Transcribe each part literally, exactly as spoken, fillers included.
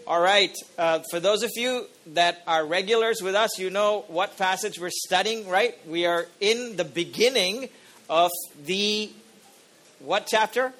All right. Uh, for those of you that are regulars with us, you know what passage we're studying, right? We are in the beginning of the, what chapter?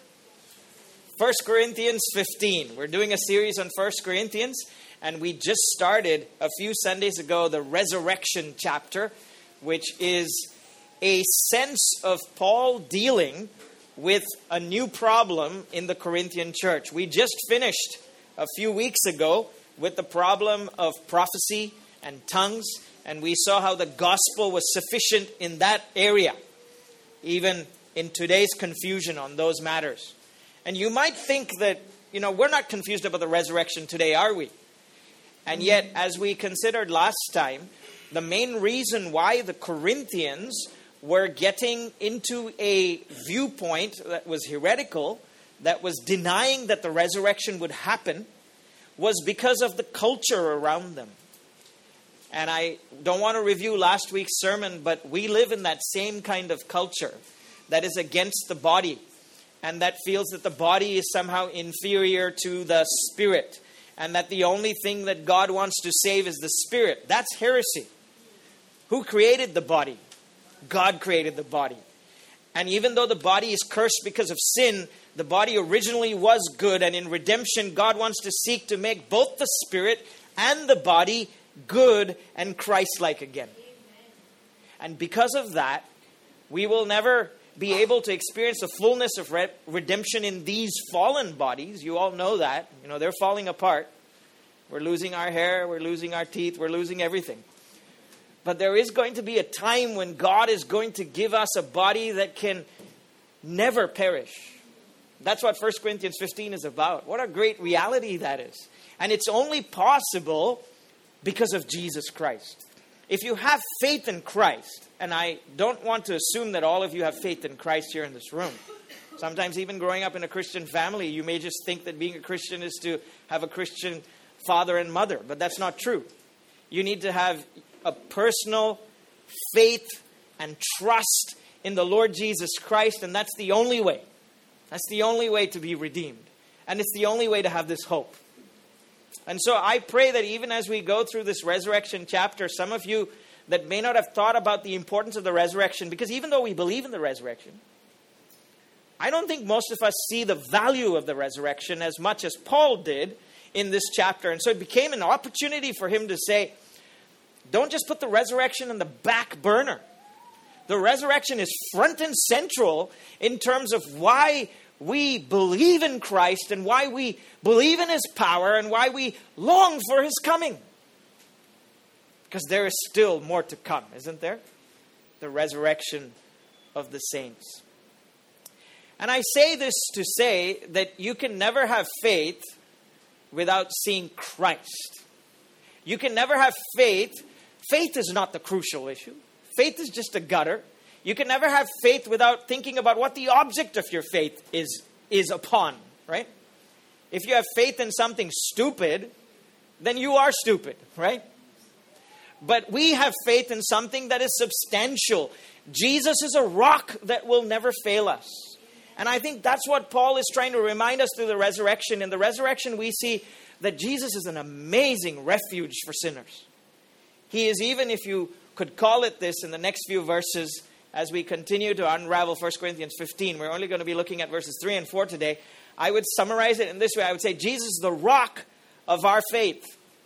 First Corinthians fifteen. We're doing a series on First Corinthians, and we just started a few Sundays ago the resurrection chapter, which is a sense of Paul dealing with a new problem in the Corinthian church. We just finished a few weeks ago with the problem of prophecy and tongues, and we saw how the gospel was sufficient in that area, even in today's confusion on those matters. And you might think that, you know, we're not confused about the resurrection today, are we? And yet, as we considered last time, the main reason why the Corinthians were getting into a viewpoint that was heretical, that was denying that the resurrection would happen, was because of the culture around them. And I don't want to review last week's sermon, but we live in that same kind of culture that is against the body, and that feels that the body is somehow inferior to the spirit, and that the only thing that God wants to save is the spirit. That's heresy. Who created the body? God created the body. And even though the body is cursed because of sin, the body originally was good, and in redemption, God wants to seek to make both the spirit and the body good and Christ-like again. And because of that, we will never be able to experience the fullness of re- redemption in these fallen bodies. You all know that. You know, they're falling apart. We're losing our hair, we're losing our teeth, we're losing everything. But there is going to be a time when God is going to give us a body that can never perish. That's what First Corinthians fifteen is about. What a great reality that is. And it's only possible because of Jesus Christ. If you have faith in Christ, and I don't want to assume that all of you have faith in Christ here in this room. Sometimes even growing up in a Christian family, you may just think that being a Christian is to have a Christian father and mother. But that's not true. You need to have a personal faith and trust in the Lord Jesus Christ, and that's the only way. That's the only way to be redeemed. And it's the only way to have this hope. And so I pray that even as we go through this resurrection chapter, some of you that may not have thought about the importance of the resurrection, because even though we believe in the resurrection, I don't think most of us see the value of the resurrection as much as Paul did in this chapter. And so it became an opportunity for him to say, don't just put the resurrection on the back burner. The resurrection is front and central in terms of why we believe in Christ and why we believe in His power and why we long for His coming. Because there is still more to come, isn't there? The resurrection of the saints. And I say this to say that you can never have faith without seeing Christ. You can never have faith. Faith is not the crucial issue. Faith is just a gutter. You can never have faith without thinking about what the object of your faith is, is upon, right? If you have faith in something stupid, then you are stupid, right? But we have faith in something that is substantial. Jesus is a rock that will never fail us. And I think that's what Paul is trying to remind us through the resurrection. In the resurrection, we see that Jesus is an amazing refuge for sinners. He is, even if you could call it this in the next few verses, as we continue to unravel First Corinthians fifteen, we're only going to be looking at verses three and four today. I would summarize it in this way. I would say Jesus is the rock of our faith.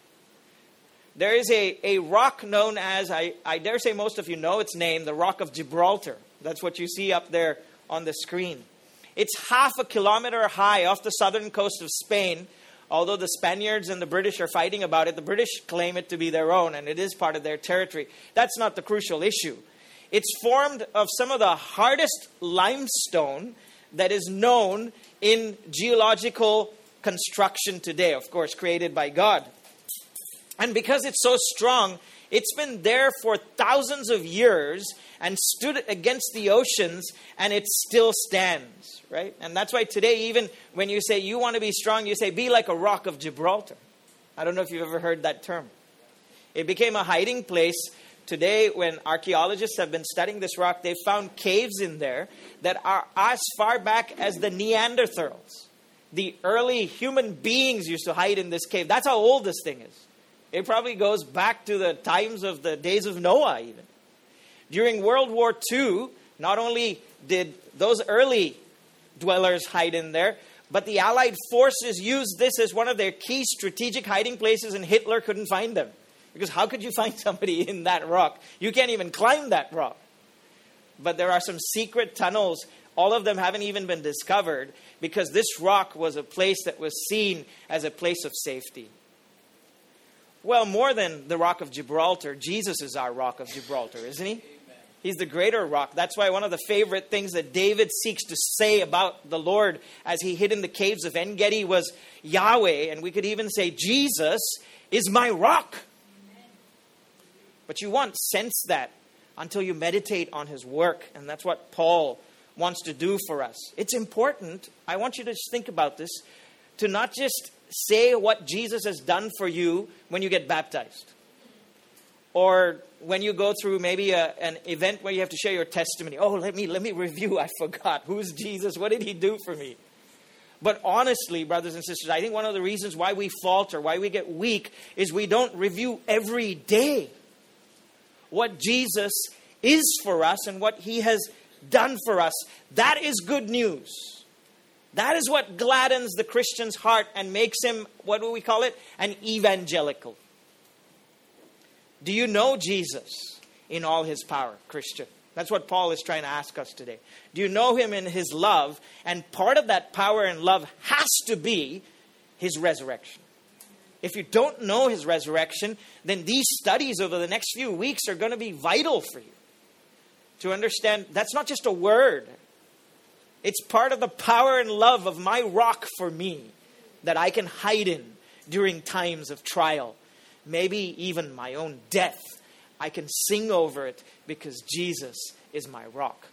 There is a, a rock known as, I, I dare say most of you know its name, the Rock of Gibraltar. That's what you see up there on the screen. It's half a kilometer high off the southern coast of Spain. Although the Spaniards and the British are fighting about it, the British claim it to be their own, and it is part of their territory. That's not the crucial issue. It's formed of some of the hardest limestone that is known in geological construction today, of course, created by God. And because it's so strong, it's been there for thousands of years and stood against the oceans, and it still stands, right? And that's why today, even when you say you want to be strong, you say, be like a rock of Gibraltar. I don't know if you've ever heard that term. It became a hiding place. Today, when archaeologists have been studying this rock, they've found caves in there that are as far back as the Neanderthals. the early human beings used to hide in this cave. That's how old this thing is. It probably goes back to the times of the days of Noah even. During World War Two, not only did those early dwellers hide in there, but the Allied forces used this as one of their key strategic hiding places, and Hitler couldn't find them. Because how could you find somebody in that rock? You can't even climb that rock. But there are some secret tunnels. All of them haven't even been discovered because this rock was a place that was seen as a place of safety. Well, more than the rock of Gibraltar, Jesus is our rock of Gibraltar, isn't he? Amen. He's the greater rock. That's why one of the favorite things that David seeks to say about the Lord as he hid in the caves of En-Gedi was Yahweh. And we could even say, Jesus is my rock. Amen. But you won't sense that until you meditate on his work. And that's what Paul wants to do for us. It's important, I want you to just think about this, to not just say what Jesus has done for you when you get baptized. Or when you go through maybe a, an event where you have to share your testimony. Oh, let me let me review. I forgot. Who's Jesus? What did he do for me? But honestly, brothers and sisters, I think one of the reasons why we falter, why we get weak, is we don't review every day what Jesus is for us and what he has done for us. That is good news. That is what gladdens the Christian's heart and makes him, what do we call it? An evangelical. Do you know Jesus in all his power, Christian? That's what Paul is trying to ask us today. Do you know him in his love? And part of that power and love has to be his resurrection. If you don't know his resurrection, then these studies over the next few weeks are going to be vital for you to understand that's not just a word. It's part of the power and love of my rock for me that I can hide in during times of trial. Maybe even my own death. I can sing over it because Jesus is my rock.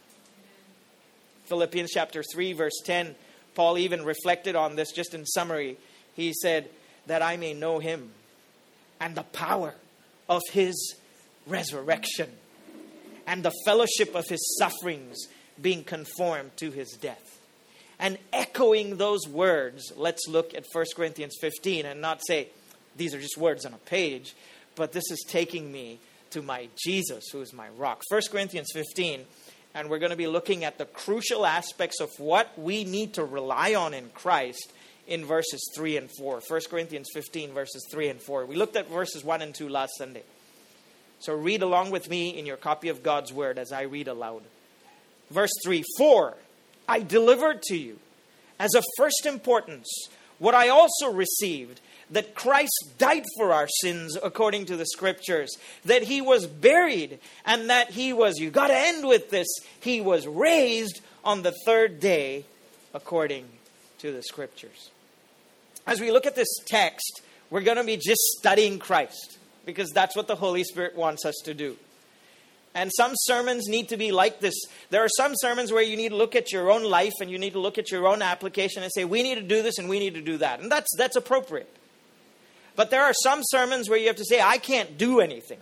Philippians chapter three verse ten, Paul even reflected on this just in summary. He said, that I may know him and the power of his resurrection and the fellowship of his sufferings, being conformed to his death. And echoing those words, let's look at First Corinthians fifteen and not say, these are just words on a page, but this is taking me to my Jesus, who is my rock. First Corinthians fifteen, and we're going to be looking at the crucial aspects of what we need to rely on in Christ in verses three and four. First Corinthians fifteen, verses three and four. We looked at verses one and two last Sunday. So read along with me in your copy of God's Word as I read aloud. Verse three, for I delivered to you as of first importance what I also received, that Christ died for our sins according to the Scriptures, that he was buried, and that he was, you got to end with this, he was raised on the third day according to the Scriptures. As we look at this text, we're going to be just studying Christ, because that's what the Holy Spirit wants us to do. And some sermons need to be like this. There are some sermons where you need to look at your own life and you need to look at your own application and say, we need to do this and we need to do that. And that's that's appropriate. But there are some sermons where you have to say, I can't do anything.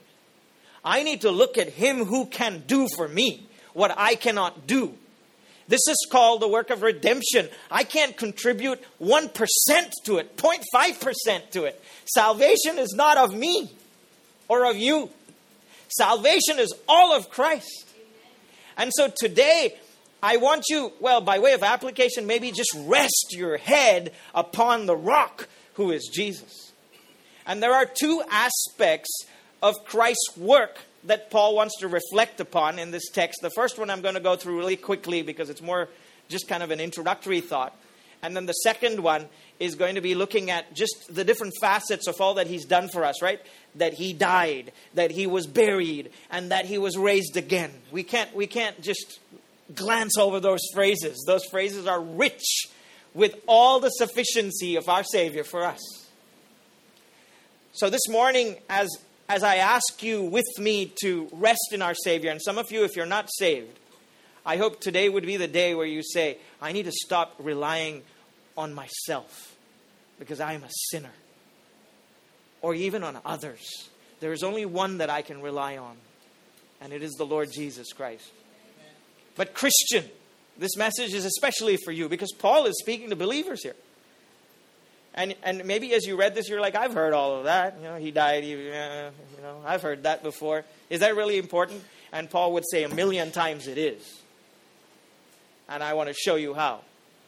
I need to look at him who can do for me what I cannot do. This is called the work of redemption. I can't contribute one percent to it, zero point five percent to it. Salvation is not of me or of you. Salvation is all of Christ. And so today, I want you, well, by way of application, maybe just rest your head upon the rock who is Jesus. And there are two aspects of Christ's work that Paul wants to reflect upon in this text. The first one I'm going to go through really quickly because it's more just kind of an introductory thought. And then the second one is going to be looking at just the different facets of all that he's done for us, right? That he died, that he was buried, and that he was raised again. We can't, we can't just glance over those phrases. Those phrases are rich with all the sufficiency of our Savior for us. So this morning, as, as I ask you with me to rest in our Savior, and some of you, if you're not saved, I hope today would be the day where you say, I need to stop relying on myself because I am a sinner. Or even on others. There is only one that I can rely on, and it is the Lord Jesus Christ. Amen. But Christian, this message is especially for you because Paul is speaking to believers here. And and maybe as you read this, you're like, I've heard all of that. You know, he died. He, uh, you know, I've heard that before. Is that really important? And Paul would say a million times it is. And I want to show you how.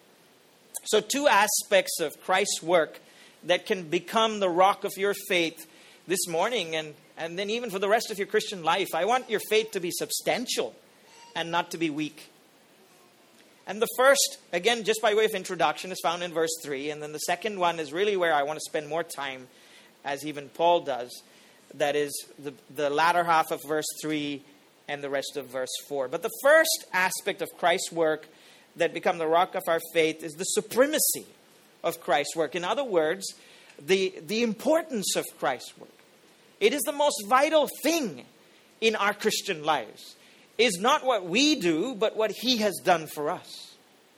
So two aspects of Christ's work that can become the rock of your faith this morning and, and then even for the rest of your Christian life. I want your faith to be substantial and not to be weak. And the first, again, just by way of introduction, is found in verse three. And then the second one is really where I want to spend more time, as even Paul does. That is the, the latter half of verse three and the rest of verse four. But the first aspect of Christ's work that become the rock of our faith is the supremacy of Christ's work. In other words, the, the importance of Christ's work. It is the most vital thing in our Christian lives. Is not what we do, but what he has done for us.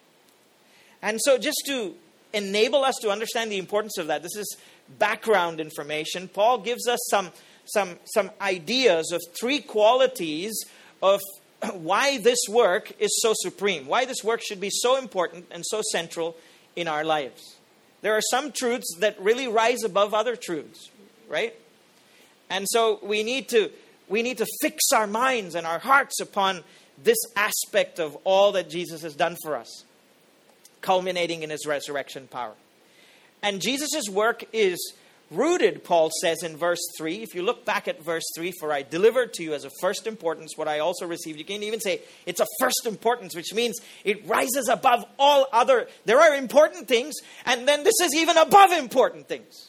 And so just to enable us to understand the importance of that, this is background information. Paul gives us some, some, some ideas of three qualities of why this work is so supreme, why this work should be so important and so central in our lives. There are some truths that really rise above other truths, right? And so we need to We need to fix our minds and our hearts upon this aspect of all that Jesus has done for us, culminating in his resurrection power. And Jesus' work is rooted, Paul says in verse three. If you look back at verse three, for I delivered to you as a first importance what I also received. You can even say it's a first importance, which means it rises above all other. There are important things, and then this is even above important things.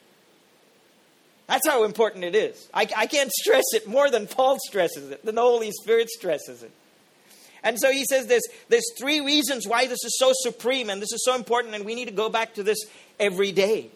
That's how important it is. I, I can't stress it more than Paul stresses it, than the Holy Spirit stresses it. And so he says there's, there's three reasons why this is so supreme and this is so important, and we need to go back to this every day.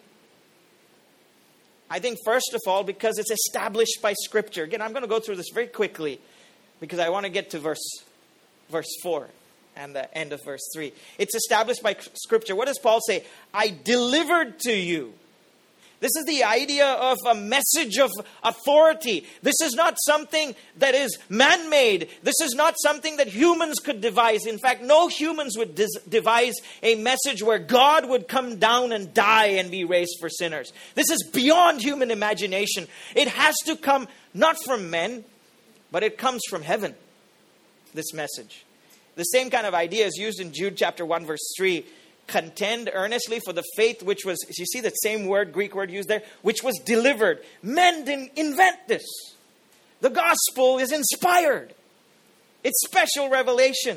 I think first of all, because it's established by Scripture. Again, I'm going to go through this very quickly because I want to get to verse, verse four and the end of verse three. It's established by Scripture. What does Paul say? I delivered to you. This is the idea of a message of authority. This is not something that is man-made. This is not something that humans could devise. In fact, no humans would dis- devise a message where God would come down and die and be raised for sinners. This is beyond human imagination. It has to come not from men, but it comes from heaven, this message. The same kind of idea is used in Jude chapter one, verse three. Contend earnestly for the faith which was, you see that same word, Greek word used there, which was delivered. Men didn't invent this. The gospel is inspired. It's special revelation.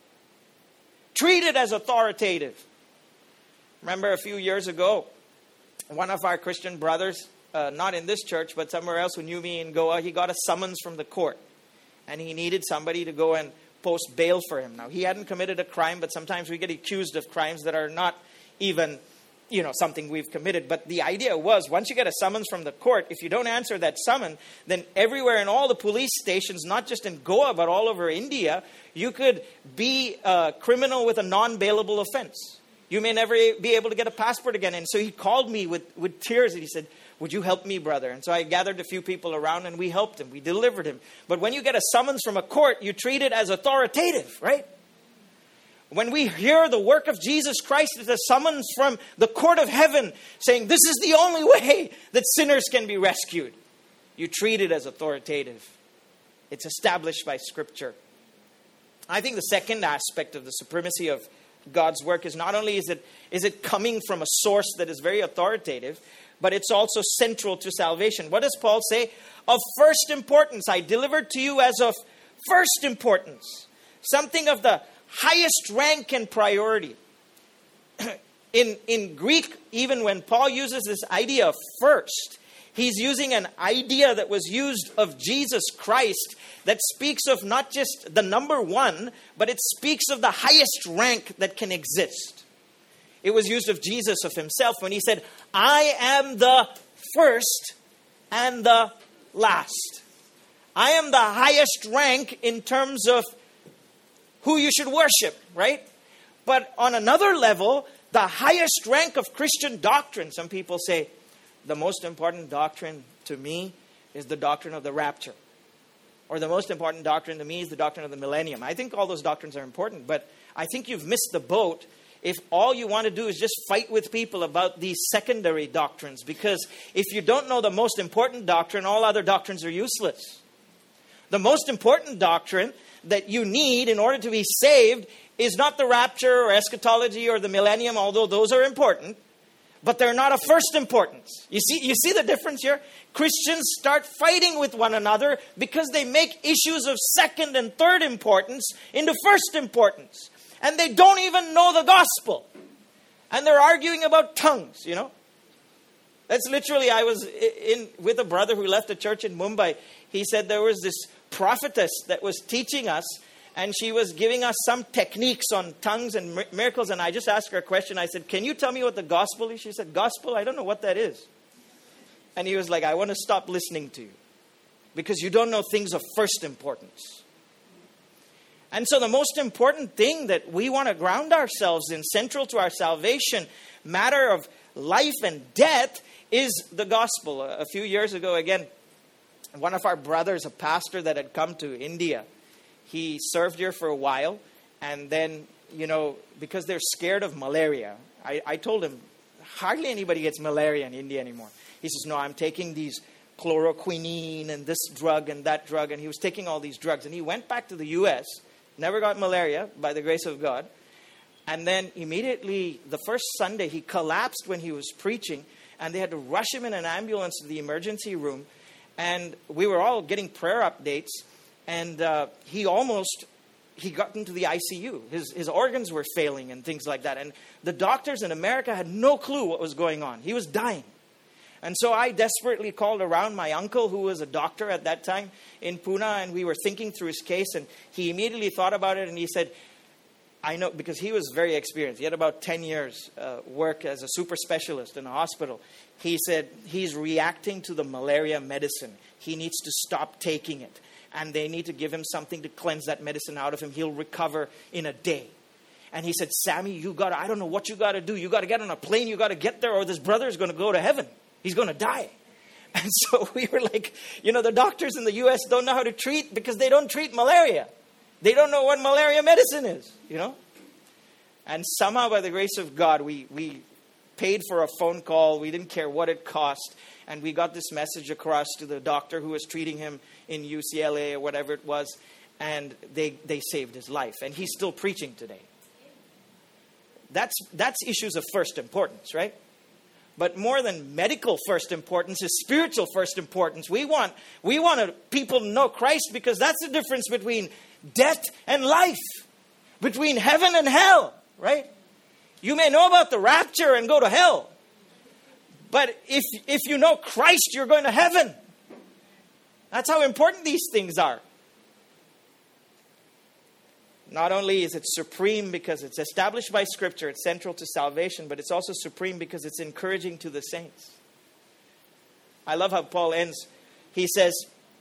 Treated as authoritative. Remember a few years ago, one of our Christian brothers, uh, not in this church, but somewhere else who knew me in Goa, he got a summons from the court. And he needed somebody to go and post bail for him. Now, he hadn't committed a crime, but sometimes we get accused of crimes that are not even, you know, something we've committed. But the idea was, once you get a summons from the court, if you don't answer that summons, then everywhere in all the police stations, not just in Goa, but all over India, you could be a criminal with a non-bailable offense. You may never be able to get a passport again. And so he called me with, with tears and he said, would you help me, brother? And so I gathered a few people around and we helped him. We delivered him. But when you get a summons from a court, you treat it as authoritative, right? When we hear the work of Jesus Christ as a summons from the court of heaven saying this is the only way that sinners can be rescued, you treat it as authoritative. It's established by Scripture. I think the second aspect of the supremacy of God's work is not only is it is it coming from a source that is very authoritative, but it's also central to salvation. What does Paul say? Of first importance. I delivered to you as of first importance. Something of the highest rank and priority. in, in Greek, even when Paul uses this idea of first, he's using an idea that was used of Jesus Christ that speaks of not just the number one, but it speaks of the highest rank that can exist. It was used of Jesus, of himself, when he said, I am the first and the last. I am the highest rank in terms of who you should worship, right? But on another level, the highest rank of Christian doctrine, some people say, the most important doctrine to me is the doctrine of the rapture. Or the most important doctrine to me is the doctrine of the millennium. I think all those doctrines are important, but I think you've missed the boat if all you want to do is just fight with people about these secondary doctrines. Because if you don't know the most important doctrine, all other doctrines are useless. The most important doctrine that you need in order to be saved is not the rapture or eschatology or the millennium, although those are important, but they're not of first importance. You see, you see the difference here? Christians start fighting with one another because they make issues of second and third importance into first importance. And they don't even know the gospel. And they're arguing about tongues, you know. That's literally, I was in with a brother who left a church in Mumbai. He said there was this prophetess that was teaching us, and she was giving us some techniques on tongues and miracles. And I just asked her a question. I said, can you tell me what the gospel is? She said, gospel? I don't know what that is. And he was like, I want to stop listening to you because you don't know things of first importance. And so the most important thing that we want to ground ourselves in, central to our salvation, matter of life and death, is the gospel. A few years ago, again, one of our brothers, a pastor that had come to India, he served here for a while. And then, you know, because they're scared of malaria, I, I told him, hardly anybody gets malaria in India anymore. He says, no, I'm taking these chloroquine and this drug and that drug. And he was taking all these drugs. And he went back to the U S, never got malaria by the grace of God. And then immediately, the first Sunday, he collapsed when he was preaching. And they had to rush him in an ambulance to the emergency room. And we were all getting prayer updates. And uh, he almost, he got into the I C U. His, his organs were failing and things like that. And the doctors in America had no clue what was going on. He was dying. And so I desperately called around my uncle, who was a doctor at that time in Pune, and we were thinking through his case, and he immediately thought about it, and he said, I know, because he was very experienced. He had about ten years uh, work as a super specialist in a hospital. He said, he's reacting to the malaria medicine. He needs to stop taking it, and they need to give him something to cleanse that medicine out of him. He'll recover in a day. And he said, Sammy, you got to, I don't know what you got to do. You got to get on a plane. You got to get there, or this brother is going to go to heaven. He's going to die. And so we were like, you know, the doctors in the U S don't know how to treat because they don't treat malaria. They don't know what malaria medicine is, you know. And somehow by the grace of God, we, we paid for a phone call. We didn't care what it cost. And we got this message across to the doctor who was treating him in U C L A or whatever it was. And they, they saved his life. And he's still preaching today. That's, that's issues of first importance, right? But more than medical first importance is spiritual first importance. We want we want to, people to know Christ because that's the difference between death and life, between heaven and hell, right? You may know about the rapture and go to hell, but if if you know Christ, you're going to heaven. That's how important these things are. Not only is it supreme because it's established by Scripture, it's central to salvation, but it's also supreme because it's encouraging to the saints. I love how Paul ends. He says,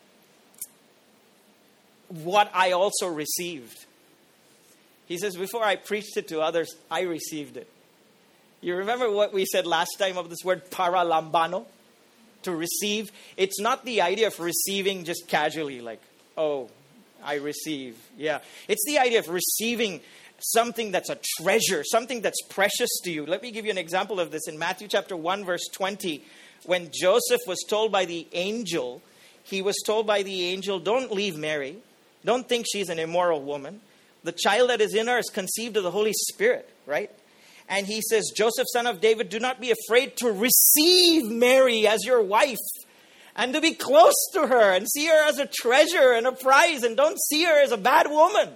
what I also received. He says, before I preached it to others, I received it. You remember what we said last time of this word paralambano? To receive. It's not the idea of receiving just casually, like, oh, I receive. Yeah. It's the idea of receiving something that's a treasure, something that's precious to you. Let me give you an example of this. In Matthew chapter one, verse twenty, when Joseph was told by the angel, he was told by the angel, don't leave Mary. Don't think she's an immoral woman. The child that is in her is conceived of the Holy Spirit, right? And he says, Joseph, son of David, do not be afraid to receive Mary as your wife. And to be close to her and see her as a treasure and a prize. And don't see her as a bad woman.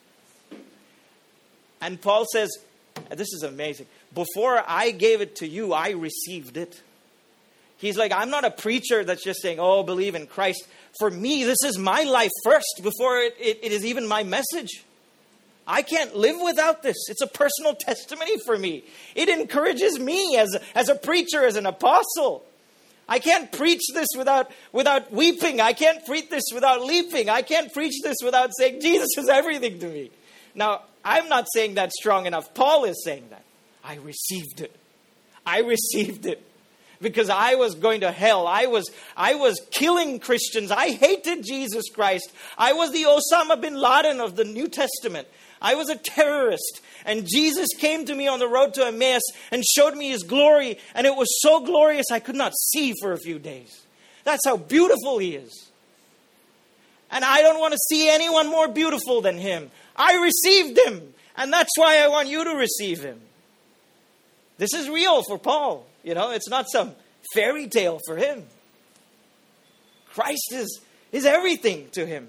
And Paul says, this is amazing. Before I gave it to you, I received it. He's like, I'm not a preacher that's just saying, oh, believe in Christ. For me, this is my life first before it, it, it is even my message. I can't live without this. It's a personal testimony for me. It encourages me as, as a preacher, as an apostle. I can't preach this without, without weeping. I can't preach this without leaping. I can't preach this without saying, Jesus is everything to me. Now, I'm not saying that strong enough. Paul is saying that. I received it. I received it. Because I was going to hell. I was, I was killing Christians. I hated Jesus Christ. I was the Osama bin Laden of the New Testament. I was a terrorist, and Jesus came to me on the road to Emmaus and showed me his glory, and it was so glorious I could not see for a few days. That's how beautiful he is. And I don't want to see anyone more beautiful than him. I received him, and that's why I want you to receive him. This is real for Paul. You know, it's not some fairy tale for him. Christ is, is everything to him.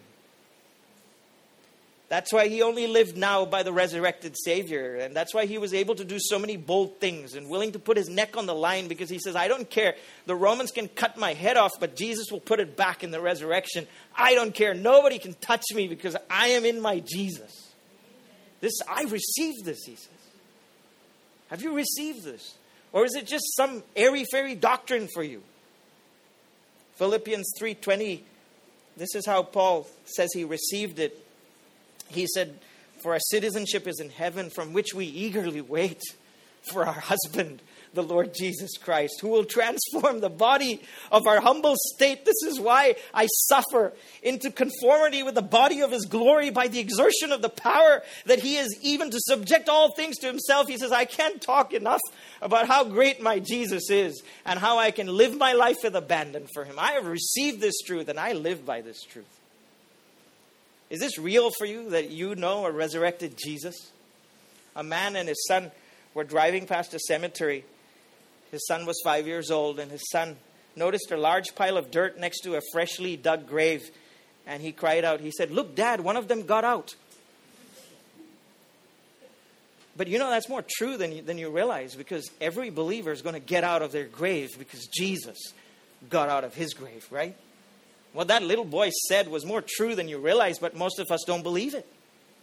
That's why he only lived now by the resurrected Savior. And that's why he was able to do so many bold things and willing to put his neck on the line, because he says, I don't care. The Romans can cut my head off, but Jesus will put it back in the resurrection. I don't care. Nobody can touch me because I am in my Jesus. This, I received this, he says. Have you received this? Or is it just some airy-fairy doctrine for you? Philippians three twenty, this is how Paul says he received it. He said, for our citizenship is in heaven, from which we eagerly wait for our husband, the Lord Jesus Christ, who will transform the body of our humble state. This is why I suffer, into conformity with the body of his glory by the exertion of the power that he is, even to subject all things to himself. He says, I can't talk enough about how great my Jesus is and how I can live my life with abandon for him. I have received this truth and I live by this truth. Is this real for you, that you know a resurrected Jesus? A man and his son were driving past a cemetery. His son was five years old, and his son noticed a large pile of dirt next to a freshly dug grave. And he cried out, he said, look, Dad, one of them got out. But you know, that's more true than you, than you realize, because every believer is going to get out of their grave because Jesus got out of his grave, right? What that little boy said was more true than you realize, but most of us don't believe it.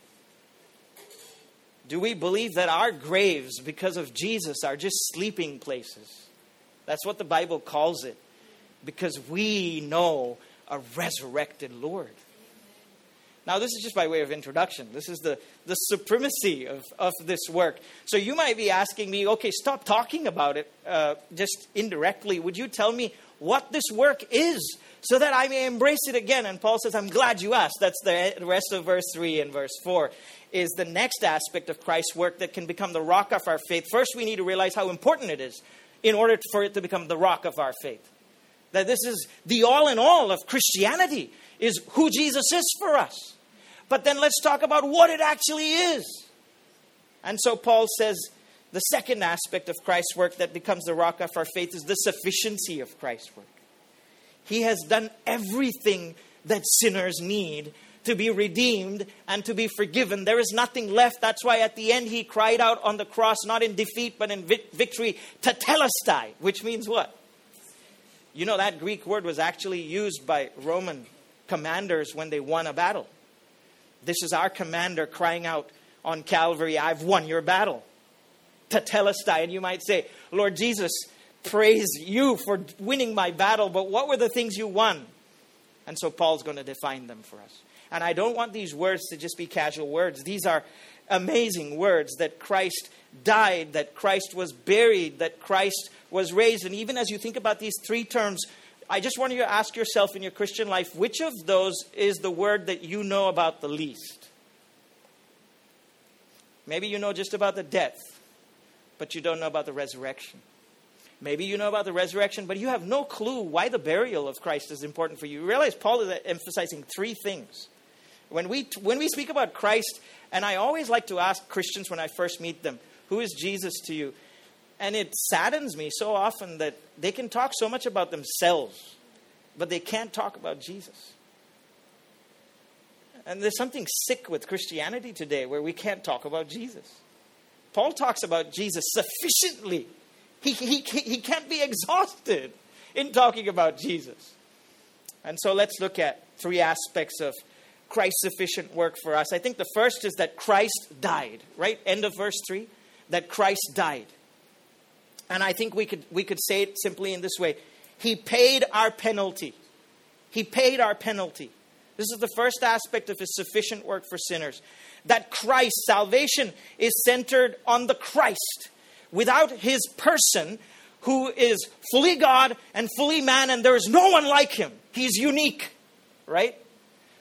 Do we believe that our graves, because of Jesus, are just sleeping places? That's what the Bible calls it. Because we know a resurrected Lord. Now, this is just by way of introduction. This is the, the supremacy of, of this work. So you might be asking me, okay, stop talking about it uh, just indirectly. Would you tell me what this work is, so that I may embrace it again? And Paul says, I'm glad you asked. That's the rest of verse three and verse four. Is the next aspect of Christ's work that can become the rock of our faith. First, we need to realize how important it is in order for it to become the rock of our faith. That this is the all in all of Christianity, is who Jesus is for us. But then let's talk about what it actually is. And so Paul says the second aspect of Christ's work that becomes the rock of our faith is the sufficiency of Christ's work. He has done everything that sinners need to be redeemed and to be forgiven. There is nothing left. That's why at the end he cried out on the cross, not in defeat but in victory, tetelestai, which means what? You know, that Greek word was actually used by Roman commanders when they won a battle. This is our commander crying out on Calvary, I've won your battle. Tetelestai. And you might say, Lord Jesus, praise you for winning my battle, but what were the things you won? And so Paul's going to define them for us. And I don't want these words to just be casual words. These are amazing words, that Christ died, that Christ was buried, that Christ was raised. And even as you think about these three terms, I just want you to ask yourself in your Christian life, which of those is the word that you know about the least? Maybe you know just about the death, but you don't know about the resurrection. Maybe you know about the resurrection, but you have no clue why the burial of Christ is important for you. You realize Paul is emphasizing three things. When we when we speak about Christ, and I always like to ask Christians when I first meet them, who is Jesus to you? And it saddens me so often that they can talk so much about themselves, but they can't talk about Jesus. And there's something sick with Christianity today where we can't talk about Jesus. Paul talks about Jesus sufficiently. He, he, he can't be exhausted in talking about Jesus. And so let's look at three aspects of Christ's sufficient work for us. I think the first is that Christ died, right? End of verse three, that Christ died. And I think we could we could say it simply in this way. He paid our penalty. He paid our penalty. This is the first aspect of his sufficient work for sinners. That Christ, salvation is centered on the Christ. Without his person, who is fully God and fully man, and there is no one like him. He's unique, right?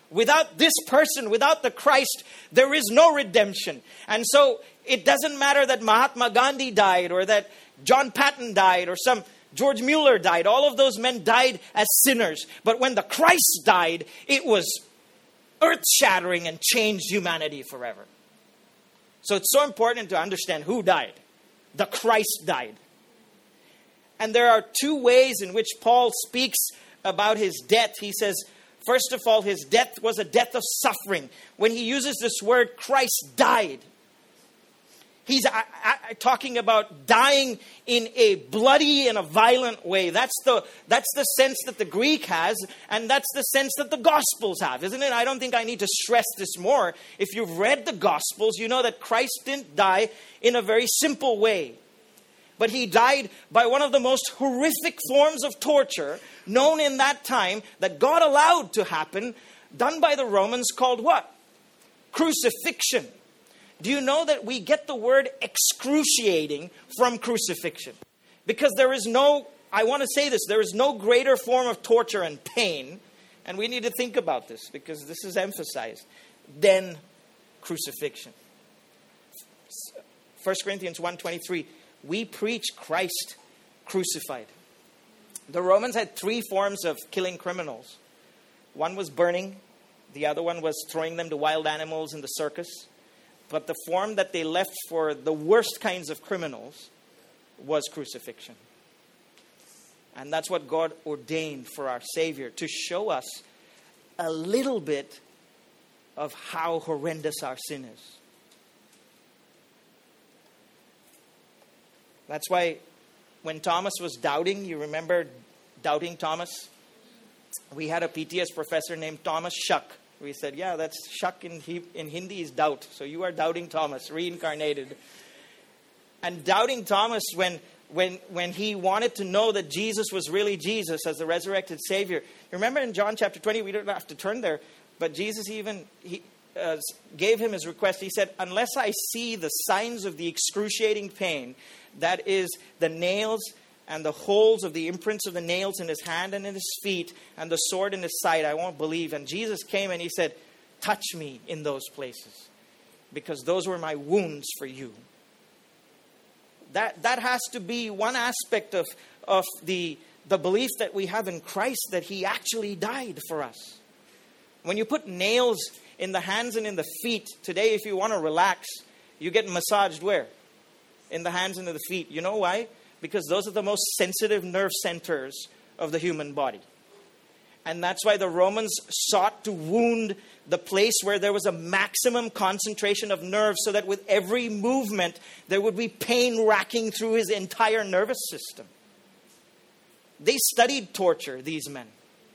Without this person, without the Christ, there is no redemption. And so it doesn't matter that Mahatma Gandhi died or that John Patton died or some George Mueller died. All of those men died as sinners. But when the Christ died, it was earth-shattering and changed humanity forever. So it's so important to understand who died. The Christ died. And there are two ways in which Paul speaks about his death. He says, first of all, his death was a death of suffering. When he uses this word, Christ died, he's uh, uh, talking about dying in a bloody and a violent way. That's the, that's the sense that the Greek has, and that's the sense that the Gospels have, isn't it? I don't think I need to stress this more. If you've read the Gospels, you know that Christ didn't die in a very simple way. But he died by one of the most horrific forms of torture known in that time that God allowed to happen, done by the Romans, called what? Crucifixion. Do you know that we get the word excruciating from crucifixion? Because there is no, I want to say this, there is no greater form of torture and pain, and we need to think about this because this is emphasized, than crucifixion. First Corinthians one twenty-three, we preach Christ crucified. The Romans had three forms of killing criminals. One was burning. The other one was throwing them to wild animals in the circus. But the form that they left for the worst kinds of criminals was crucifixion. And that's what God ordained for our Savior, to show us a little bit of how horrendous our sin is. That's why when Thomas was doubting, you remember doubting Thomas? We had a P T S professor named Thomas Shuk. We said, yeah, that's Shuk in, in Hindi is doubt. So you are doubting Thomas, reincarnated. And doubting Thomas, when, when, when he wanted to know that Jesus was really Jesus as the resurrected Savior. Remember in John chapter twenty, we don't have to turn there, but Jesus even he, uh, gave him his request. He said, unless I see the signs of the excruciating pain, that is the nails and the holes of the imprints of the nails in his hand and in his feet and the sword in his side, I won't believe. And Jesus came and he said, touch me in those places, because those were my wounds for you. That that has to be one aspect of, of the, the belief that we have in Christ, that he actually died for us. When you put nails in the hands and in the feet, today if you want to relax, you get massaged where? In the hands and in the feet. You know why? Because those are the most sensitive nerve centers of the human body. And that's why the Romans sought to wound the place where there was a maximum concentration of nerves, so that with every movement there would be pain racking through his entire nervous system. They studied torture, these men.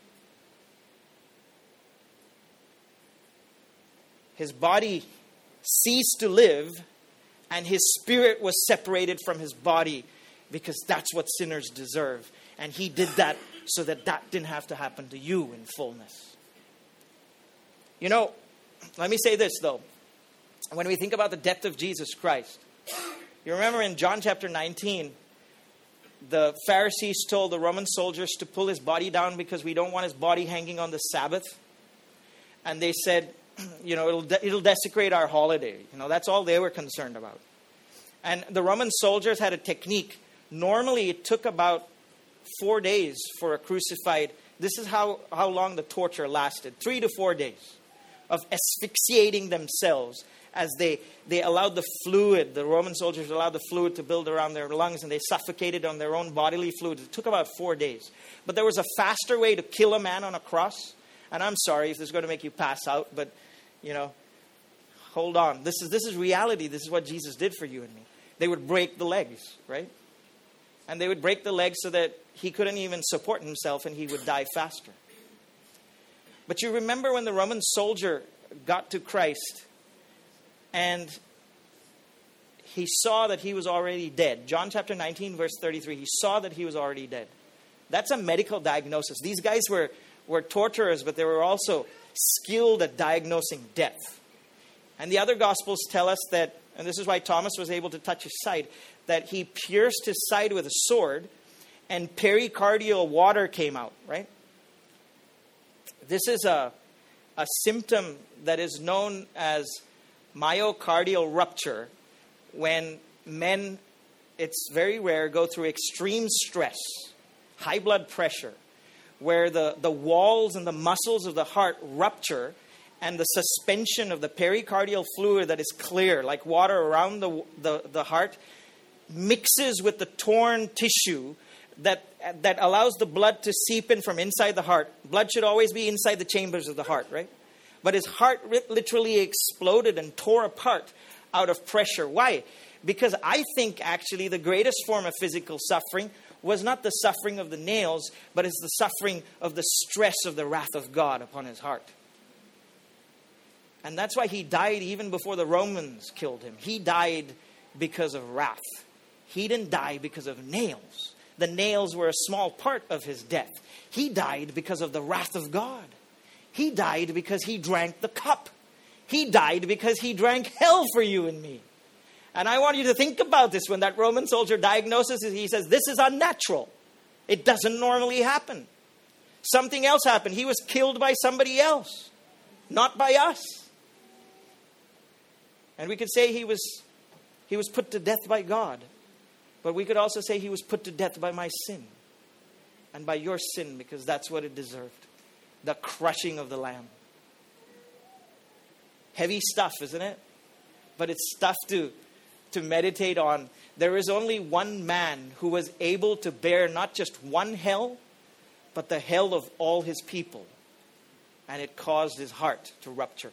His body ceased to live, and his spirit was separated from his body, because that's what sinners deserve. And he did that so that that didn't have to happen to you in fullness. You know, let me say this though. When we think about the death of Jesus Christ, you remember in John chapter nineteen, the Pharisees told the Roman soldiers to pull his body down because we don't want his body hanging on the Sabbath. And they said, you know, it'll, de- it'll desecrate our holiday. You know, that's all they were concerned about. And the Roman soldiers had a technique. Normally, it took about four days for a crucified. This is how, how long the torture lasted. Three to four days of asphyxiating themselves as they, they allowed the fluid, the Roman soldiers allowed the fluid to build around their lungs, and they suffocated on their own bodily fluid. It took about four days. But there was a faster way to kill a man on a cross. And I'm sorry if this is going to make you pass out, but, you know, hold on. This is, this is reality. This is what Jesus did for you and me. They would break the legs, right? And they would break the legs so that he couldn't even support himself and he would die faster. But you remember when the Roman soldier got to Christ and he saw that he was already dead. John chapter nineteen, verse thirty-three, he saw that he was already dead. That's a medical diagnosis. These guys were, were torturers, but they were also skilled at diagnosing death. And the other Gospels tell us that, and this is why Thomas was able to touch his side, that he pierced his side with a sword and pericardial water came out, right? This is a, a symptom that is known as myocardial rupture when men, it's very rare, go through extreme stress, high blood pressure, where the, the walls and the muscles of the heart rupture and the suspension of the pericardial fluid that is clear, like water around the, the, the heart, mixes with the torn tissue that, that allows the blood to seep in from inside the heart. Blood should always be inside the chambers of the heart, right? But his heart literally exploded and tore apart out of pressure. Why? Because I think actually the greatest form of physical suffering was not the suffering of the nails, but it's the suffering of the stress of the wrath of God upon his heart. And that's why he died even before the Romans killed him. He died because of wrath. He didn't die because of nails. The nails were a small part of his death. He died because of the wrath of God. He died because he drank the cup. He died because he drank hell for you and me. And I want you to think about this. When that Roman soldier diagnoses it, he says, this is unnatural. It doesn't normally happen. Something else happened. He was killed by somebody else, not by us. And we could say he was, he was put to death by God. But we could also say he was put to death by my sin. And by your sin, because that's what it deserved. The crushing of the Lamb. Heavy stuff, isn't it? But it's stuff to, to meditate on. There is only one man who was able to bear not just one hell, but the hell of all his people. And it caused his heart to rupture.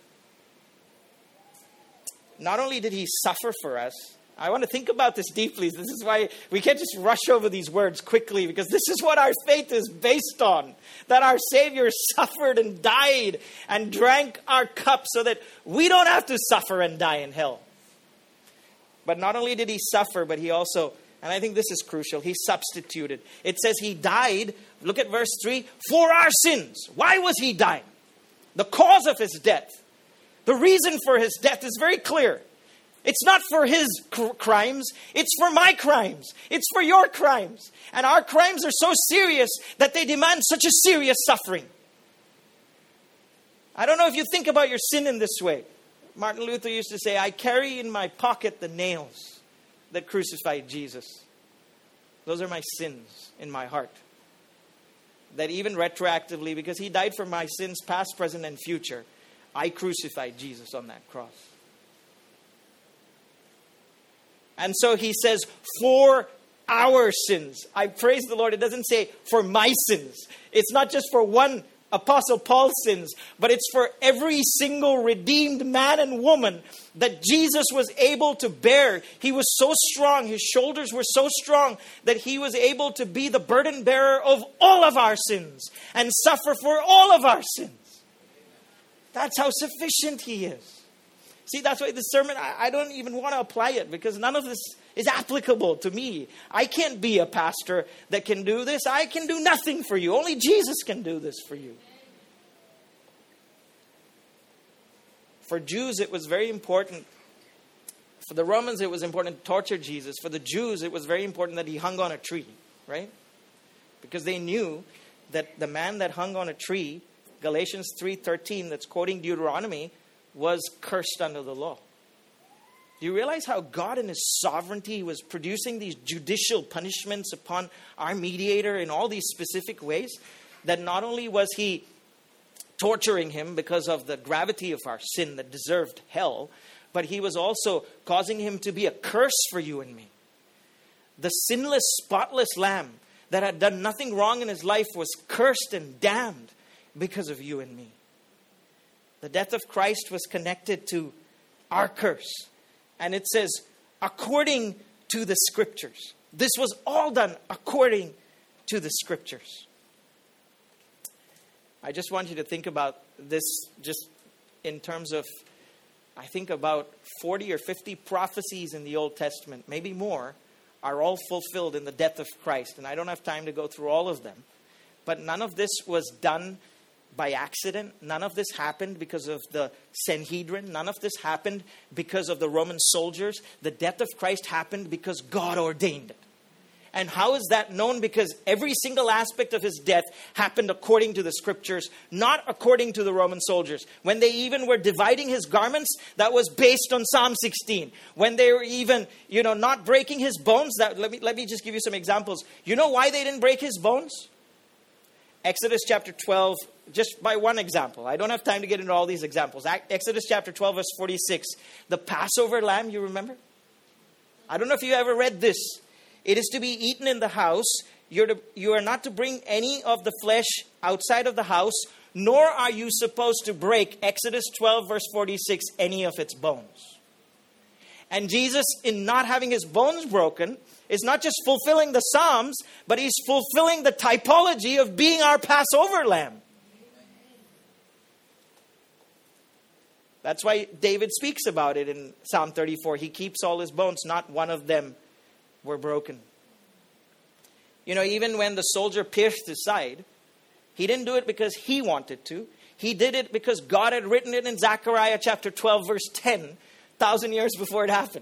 Not only did he suffer for us, I want to think about this deeply. This is why we can't just rush over these words quickly, because this is what our faith is based on. That our Savior suffered and died and drank our cup so that we don't have to suffer and die in hell. But not only did he suffer, but he also, and I think this is crucial, he substituted. It says he died, look at verse three, for our sins. Why was he dying? The cause of his death. The reason for his death is very clear. It's not for his cr- crimes. It's for my crimes. It's for your crimes. And our crimes are so serious that they demand such a serious suffering. I don't know if you think about your sin in this way. Martin Luther used to say, I carry in my pocket the nails that crucified Jesus. Those are my sins in my heart. That even retroactively, because he died for my sins past, present, and future, I crucified Jesus on that cross. And so he says, for our sins. I praise the Lord. It doesn't say for my sins. It's not just for one Apostle Paul's sins, but it's for every single redeemed man and woman that Jesus was able to bear. He was so strong. His shoulders were so strong that he was able to be the burden bearer of all of our sins and suffer for all of our sins. That's how sufficient he is. See, that's why this sermon, I, I don't even want to apply it, because none of this is applicable to me. I can't be a pastor that can do this. I can do nothing for you. Only Jesus can do this for you. For Jews, it was very important. For the Romans, it was important to torture Jesus. For the Jews, it was very important that he hung on a tree, right? Because they knew that the man that hung on a tree, Galatians three thirteen, that's quoting Deuteronomy, was cursed under the law. Do you realize how God in his sovereignty was producing these judicial punishments upon our mediator in all these specific ways? That not only was he torturing him because of the gravity of our sin that deserved hell, but he was also causing him to be a curse for you and me. The sinless, spotless lamb that had done nothing wrong in his life was cursed and damned because of you and me. The death of Christ was connected to our curse. And it says, according to the scriptures. This was all done according to the scriptures. I just want you to think about this just in terms of, I think about forty or fifty prophecies in the Old Testament, maybe more, are all fulfilled in the death of Christ. And I don't have time to go through all of them. But none of this was done by accident. None of this happened because of the Sanhedrin. None of this happened because of the Roman soldiers. The death of Christ happened because God ordained it. And how is that known? Because every single aspect of his death happened according to the scriptures, not according to the Roman soldiers. When they even were dividing his garments, that was based on Psalm sixteen. When they were even, you know, not breaking his bones, that let me let me just give you some examples. You know why they didn't break his bones? Exodus chapter twelve, just by one example. I don't have time to get into all these examples. Exodus chapter twelve, verse forty-six. The Passover lamb, you remember? I don't know if you ever read this. It is to be eaten in the house. You're to, you are not to bring any of the flesh outside of the house, nor are you supposed to break, Exodus twelve, verse forty-six, any of its bones. And Jesus, in not having his bones broken, is not just fulfilling the Psalms, but he's fulfilling the typology of being our Passover lamb. That's why David speaks about it in Psalm thirty-four. He keeps all his bones, not one of them were broken. You know, even when the soldier pierced his side, he didn't do it because he wanted to. He did it because God had written it in Zechariah chapter twelve, verse ten, thousand years before it happened.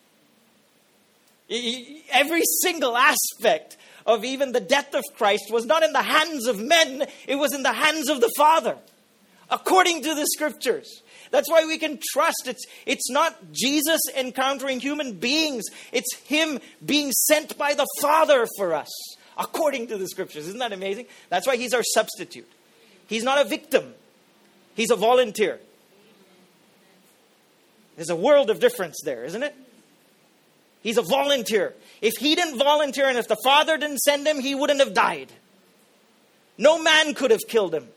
Every single aspect of even the death of Christ was not in the hands of men, it was in the hands of the Father, according to the scriptures. That's why we can trust. It's, it's not Jesus encountering human beings. It's him being sent by the Father for us, according to the scriptures. Isn't that amazing? That's why he's our substitute. He's not a victim. He's a volunteer. There's a world of difference there, isn't it? He's a volunteer. If he didn't volunteer and if the Father didn't send him, he wouldn't have died. No man could have killed him.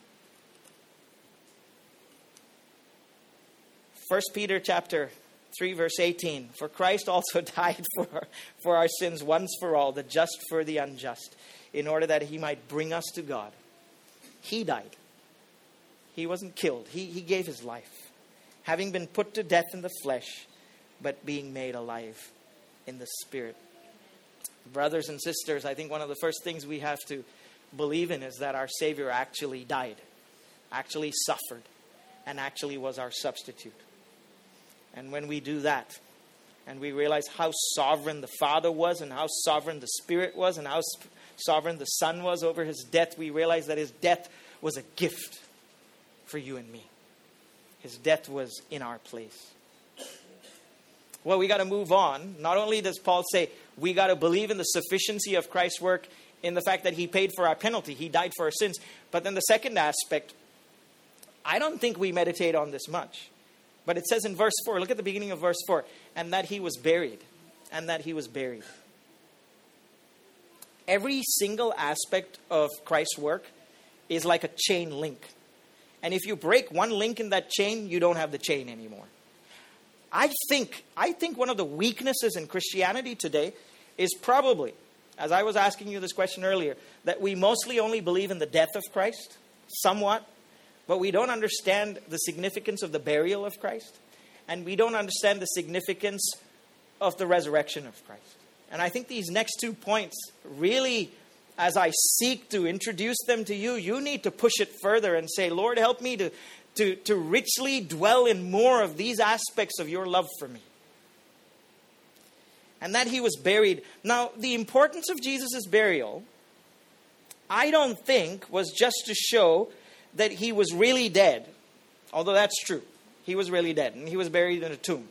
First Peter chapter three, verse eighteen. For Christ also died for our, for our sins once for all, the just for the unjust, in order that he might bring us to God. He died. He wasn't killed. He, he gave his life, having been put to death in the flesh, but being made alive in the spirit. Brothers and sisters, I think one of the first things we have to believe in is that our Savior actually died, actually suffered, and actually was our substitute. And when we do that, and we realize how sovereign the Father was, and how sovereign the Spirit was, and how sp- sovereign the Son was over his death, we realize that his death was a gift for you and me. His death was in our place. Well, we got to move on. Not only does Paul say we got to believe in the sufficiency of Christ's work, in the fact that he paid for our penalty, he died for our sins. But then the second aspect, I don't think we meditate on this much. But it says in verse four, look at the beginning of verse four, and that he was buried, and that he was buried. Every single aspect of Christ's work is like a chain link. And if you break one link in that chain, you don't have the chain anymore. I think, I think one of the weaknesses in Christianity today is probably, as I was asking you this question earlier, that we mostly only believe in the death of Christ, somewhat, but we don't understand the significance of the burial of Christ, and we don't understand the significance of the resurrection of Christ. And I think these next two points really, as I seek to introduce them to you, you need to push it further and say, Lord, help me to, to, to richly dwell in more of these aspects of your love for me. And that he was buried. Now, the importance of Jesus' burial, I don't think, was just to show that he was really dead. Although that's true. He was really dead. And he was buried in a tomb.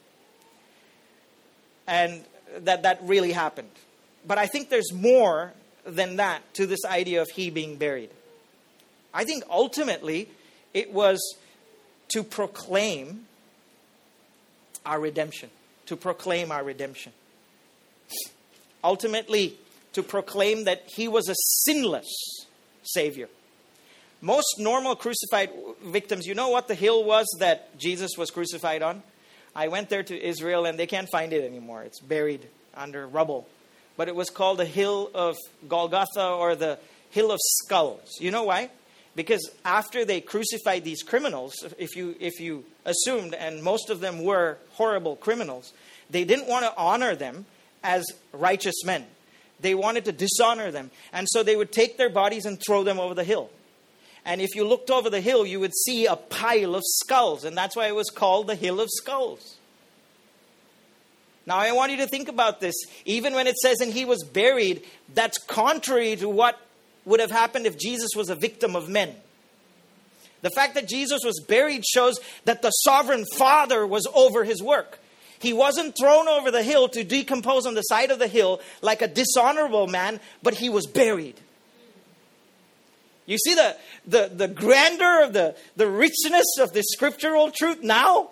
And that that really happened. But I think there's more than that to this idea of he being buried. I think ultimately it was to proclaim our redemption. To proclaim our redemption. Ultimately, to proclaim that he was a sinless Savior. Most normal crucified victims, you know what the hill was that Jesus was crucified on? I went there to Israel and they can't find it anymore. It's buried under rubble. But it was called the hill of Golgotha, or the hill of skulls. You know why? Because after they crucified these criminals, if you if you assumed, and most of them were horrible criminals, they didn't want to honor them as righteous men. They wanted to dishonor them. And so they would take their bodies and throw them over the hill. And if you looked over the hill, you would see a pile of skulls. And that's why it was called the Hill of Skulls. Now I want you to think about this. Even when it says, and he was buried, that's contrary to what would have happened if Jesus was a victim of men. The fact that Jesus was buried shows that the sovereign Father was over his work. He wasn't thrown over the hill to decompose on the side of the hill like a dishonorable man, but he was buried. You see the, the, the grandeur of the, the richness of the scriptural truth now?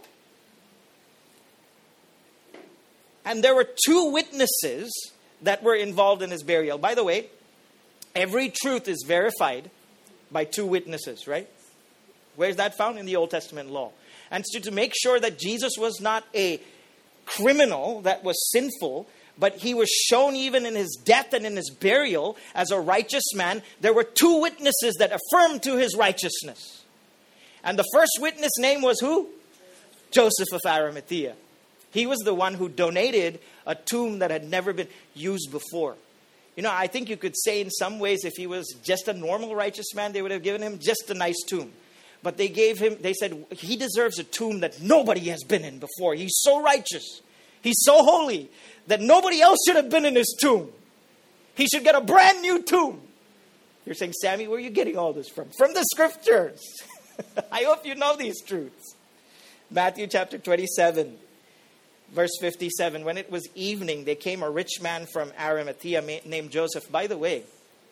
And there were two witnesses that were involved in his burial. By the way, every truth is verified by two witnesses, right? Where's that found? In the Old Testament law. And so to make sure that Jesus was not a criminal that was sinful, but he was shown even in his death and in his burial as a righteous man, there were two witnesses that affirmed to his righteousness. And the first witness name was who? Joseph of Arimathea. He was the one who donated a tomb that had never been used before. You know, I think you could say in some ways if he was just a normal righteous man, they would have given him just a nice tomb. But they gave him, they said, he deserves a tomb that nobody has been in before. He's so righteous. He's so holy that nobody else should have been in his tomb. He should get a brand new tomb. You're saying, Sammy, where are you getting all this from? From the scriptures. I hope you know these truths. Matthew chapter twenty-seven. Verse fifty-seven, when it was evening, there came a rich man from Arimathea named Joseph. By the way,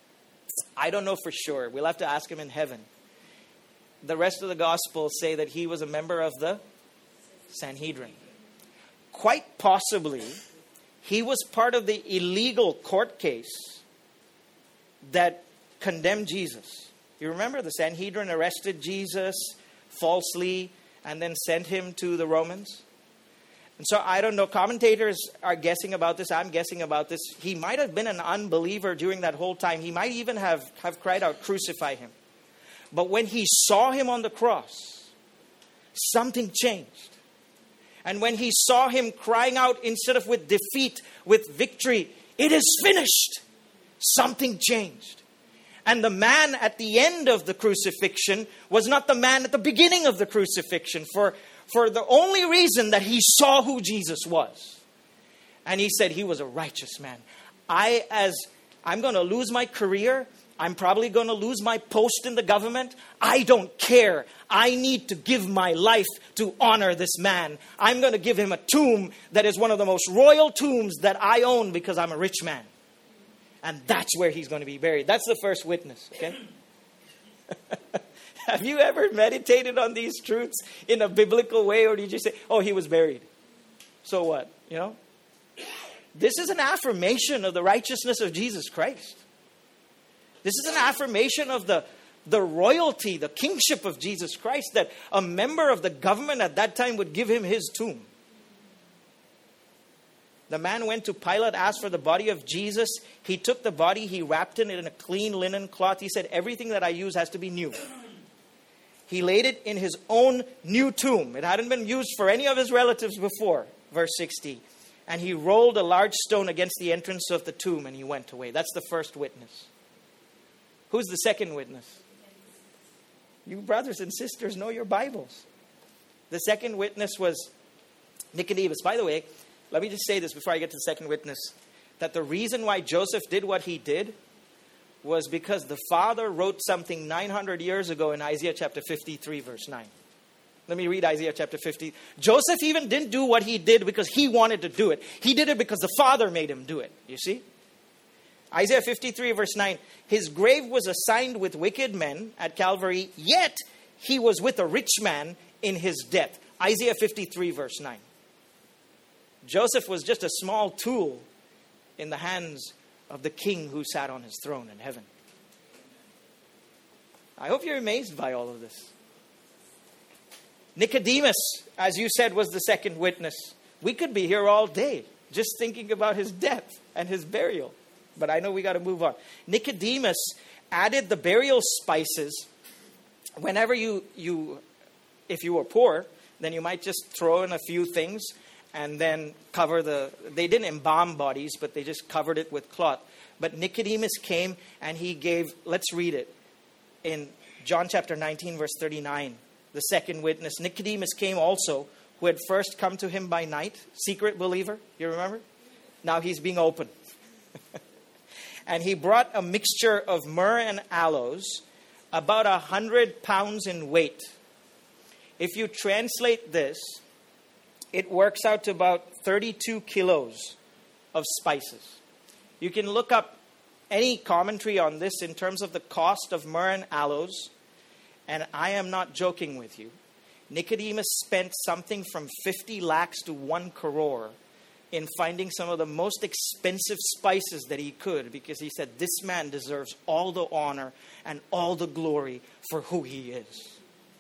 I don't know for sure. We'll have to ask him in heaven. The rest of the Gospels say that he was a member of the Sanhedrin. Quite possibly, he was part of the illegal court case that condemned Jesus. You remember the Sanhedrin arrested Jesus falsely and then sent him to the Romans? And so I don't know, commentators are guessing about this, I'm guessing about this. He might have been an unbeliever during that whole time. He might even have, have cried out, crucify him. But when he saw him on the cross, something changed. And when he saw him crying out instead of with defeat, with victory, it is finished, something changed. And the man at the end of the crucifixion was not the man at the beginning of the crucifixion. For For the only reason that he saw who Jesus was. And he said he was a righteous man. I, as I'm going to lose my career, I'm probably going to lose my post in the government. I don't care. I need to give my life to honor this man. I'm going to give him a tomb that is one of the most royal tombs that I own because I'm a rich man. And that's where he's going to be buried. That's the first witness, okay? Have you ever meditated on these truths in a biblical way? Or did you say, oh, he was buried? So what? You know? This is an affirmation of the righteousness of Jesus Christ. This is an affirmation of the, the royalty, the kingship of Jesus Christ, that a member of the government at that time would give him his tomb. The man went to Pilate, asked for the body of Jesus. He took the body, he wrapped it in a clean linen cloth. He said, everything that I use has to be new. He laid it in his own new tomb. It hadn't been used for any of his relatives before. Verse sixty. And he rolled a large stone against the entrance of the tomb and he went away. That's the first witness. Who's the second witness? You brothers and sisters know your Bibles. The second witness was Nicodemus. By the way, let me just say this before I get to the second witness. That the reason why Joseph did what he did was because the Father wrote something nine hundred years ago in Isaiah chapter fifty-three, verse nine. Let me read Isaiah chapter fifty. Joseph even didn't do what he did because he wanted to do it. He did it because the Father made him do it. You see? Isaiah fifty-three, verse nine. His grave was assigned with wicked men at Calvary, yet he was with a rich man in his death. Isaiah fifty-three, verse nine. Joseph was just a small tool in the hands of the king who sat on his throne in heaven. I hope you're amazed by all of this. Nicodemus, as you said, was the second witness. We could be here all day just thinking about his death and his burial. But I know we got to move on. Nicodemus added the burial spices. Whenever you, you, if you were poor, then you might just throw in a few things and then cover the, they didn't embalm bodies, but they just covered it with cloth. But Nicodemus came and he gave, let's read it. In John chapter nineteen, verse thirty-nine, the second witness, Nicodemus came also, who had first come to him by night, secret believer, you remember? Now he's being open. And he brought a mixture of myrrh and aloes, about a hundred pounds in weight. If you translate this, it works out to about thirty-two kilos of spices. You can look up any commentary on this in terms of the cost of myrrh and aloes, and I am not joking with you. Nicodemus spent something from fifty lakhs to one crore in finding some of the most expensive spices that he could, because he said this man deserves all the honor and all the glory for who he is.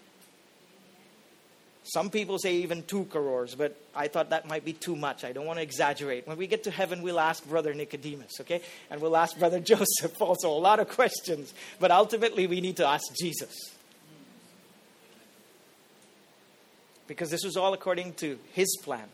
Some people say even two crores, but I thought that might be too much. I don't want to exaggerate. When we get to heaven, we'll ask Brother Nicodemus, okay? And we'll ask Brother Joseph also a lot of questions. But ultimately, we need to ask Jesus. Because this was all according to his plan.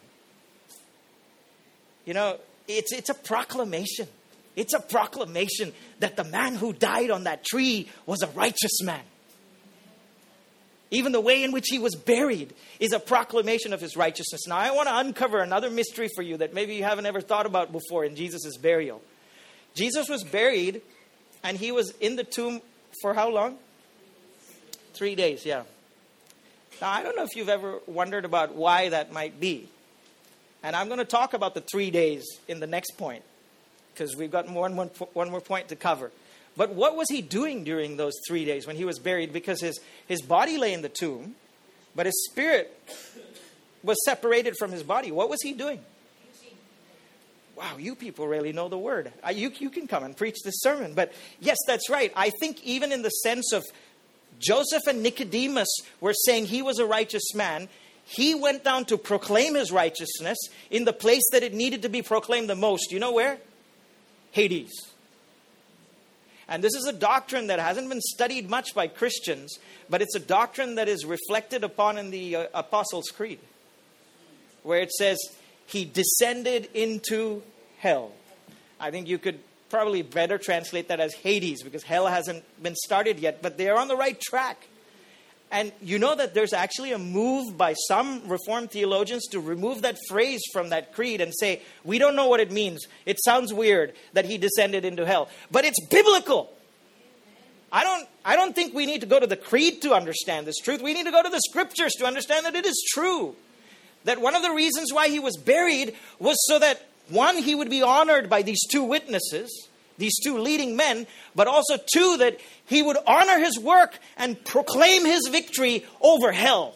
You know, it's it's a proclamation. It's a proclamation that the man who died on that tree was a righteous man. Even the way in which he was buried is a proclamation of his righteousness. Now, I want to uncover another mystery for you that maybe you haven't ever thought about before in Jesus' burial. Jesus was buried, and he was in the tomb for how long? Three days, yeah. Now, I don't know if you've ever wondered about why that might be. And I'm going to talk about the three days in the next point, because we've got one, one, one more point to cover. But what was he doing during those three days when he was buried? Because his, his body lay in the tomb, but his spirit was separated from his body. What was he doing? Wow, you people really know the word. Uh, you, you can come and preach this sermon. But yes, that's right. I think even in the sense of Joseph and Nicodemus were saying he was a righteous man, he went down to proclaim his righteousness in the place that it needed to be proclaimed the most. You know where? Hades. And this is a doctrine that hasn't been studied much by Christians, but it's a doctrine that is reflected upon in the uh, Apostles' Creed, where it says, he descended into hell. I think you could probably better translate that as Hades, because hell hasn't been started yet, but they're on the right track. And you know that there's actually a move by some Reformed theologians to remove that phrase from that creed and say, we don't know what it means. It sounds weird that he descended into hell. But it's biblical. I don't, I don't think we need to go to the creed to understand this truth. We need to go to the scriptures to understand that it is true. That one of the reasons why he was buried was so that, one, he would be honored by these two witnesses, these two leading men, but also two, that he would honor his work and proclaim his victory over hell.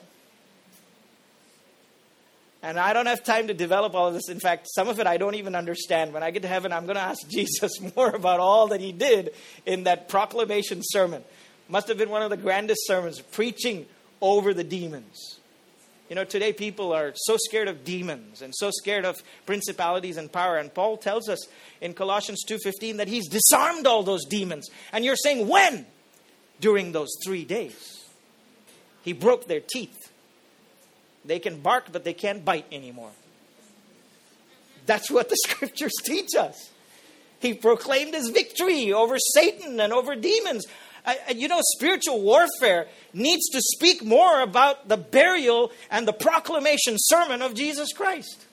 And I don't have time to develop all of this. In fact, some of it I don't even understand. When I get to heaven, I'm going to ask Jesus more about all that he did in that proclamation sermon. Must have been one of the grandest sermons, preaching over the demons. You know, today people are so scared of demons and so scared of principalities and power. And Paul tells us in Colossians two fifteen that he's disarmed all those demons. And you're saying, when? During those three days. He broke their teeth. They can bark, but they can't bite anymore. That's what the scriptures teach us. He proclaimed his victory over Satan and over demons. Uh, you know, spiritual warfare needs to speak more about the burial and the proclamation sermon of Jesus Christ.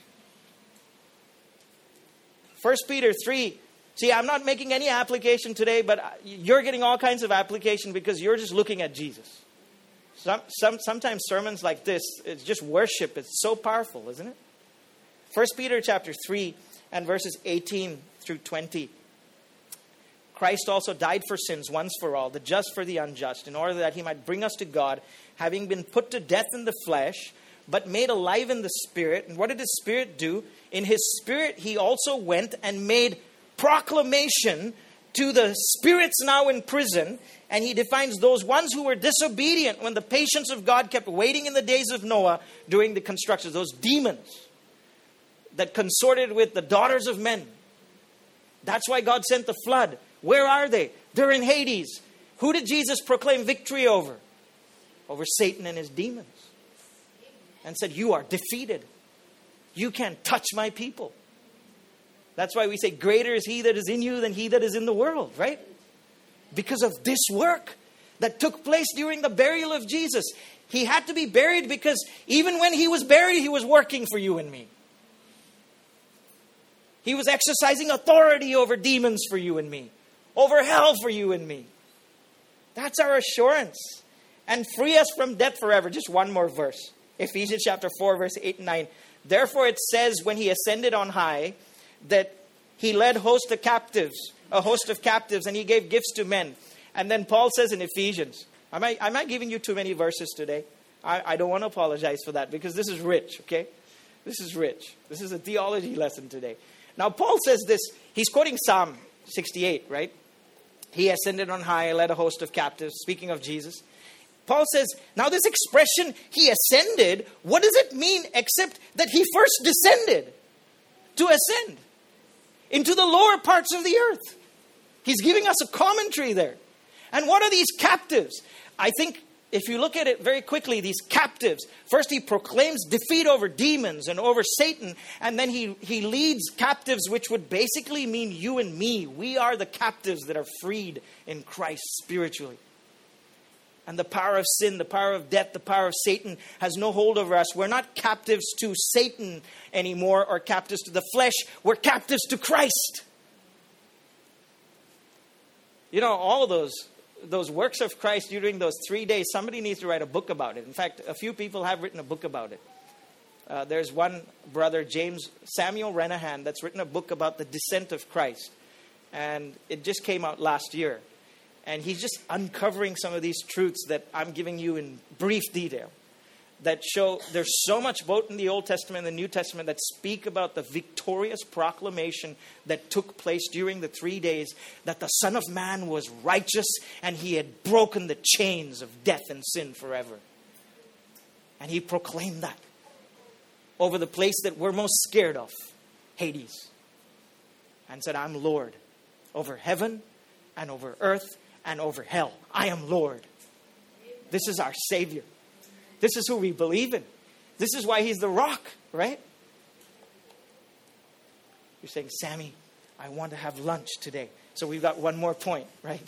First Peter three. See, I'm not making any application today, but you're getting all kinds of application because you're just looking at Jesus. Some, some, sometimes sermons like this, it's just worship. It's so powerful, isn't it? First Peter chapter three and verses eighteen through twenty. Christ also died for sins once for all, the just for the unjust, in order that he might bring us to God, having been put to death in the flesh, but made alive in the spirit. And what did his spirit do? In his spirit he also went and made proclamation to the spirits now in prison. And he defines those ones who were disobedient when the patience of God kept waiting in the days of Noah during the construction. Those demons that consorted with the daughters of men. That's why God sent the flood. Where are they? They're in Hades. Who did Jesus proclaim victory over? Over Satan and his demons. And said, you are defeated. You can't touch my people. That's why we say, greater is he that is in you than he that is in the world, right? Because of this work that took place during the burial of Jesus. He had to be buried because even when he was buried, he was working for you and me. He was exercising authority over demons for you and me, over hell for you and me. That's our assurance. And free us from death forever. Just one more verse. Ephesians chapter four, verse eight and nine. Therefore it says, when he ascended on high, that he led host of captives, a host of captives, and he gave gifts to men. And then Paul says in Ephesians, am I, am I giving you too many verses today? I, I don't want to apologize for that because this is rich, okay? This is rich. This is a theology lesson today. Now Paul says this, he's quoting Psalm sixty-eight, right? He ascended on high, led a host of captives, speaking of Jesus. Paul says, now this expression, he ascended, what does it mean except that he first descended to ascend into the lower parts of the earth? He's giving us a commentary there. And what are these captives? I think if you look at it very quickly, these captives, first he proclaims defeat over demons and over Satan, and then he, he leads captives, which would basically mean you and me. We are the captives that are freed in Christ spiritually. And the power of sin, the power of death, the power of Satan has no hold over us. We're not captives to Satan anymore or captives to the flesh. We're captives to Christ. You know, all of those those works of Christ during those three days, somebody needs to write a book about it. In fact, a few people have written a book about it. Uh, there's one brother, James Samuel Renahan, that's written a book about the descent of Christ. And it just came out last year. And he's just uncovering some of these truths that I'm giving you in brief detail that show there's so much both in the Old Testament and the New Testament that speak about the victorious proclamation that took place during the three days that the Son of Man was righteous and he had broken the chains of death and sin forever. And he proclaimed that over the place that we're most scared of, Hades, and said, I'm Lord over heaven and over earth and over hell. I am Lord. This is our Savior. This is who we believe in. This is why he's the rock, right? You're saying, Sammy, I want to have lunch today. So we've got one more point, right?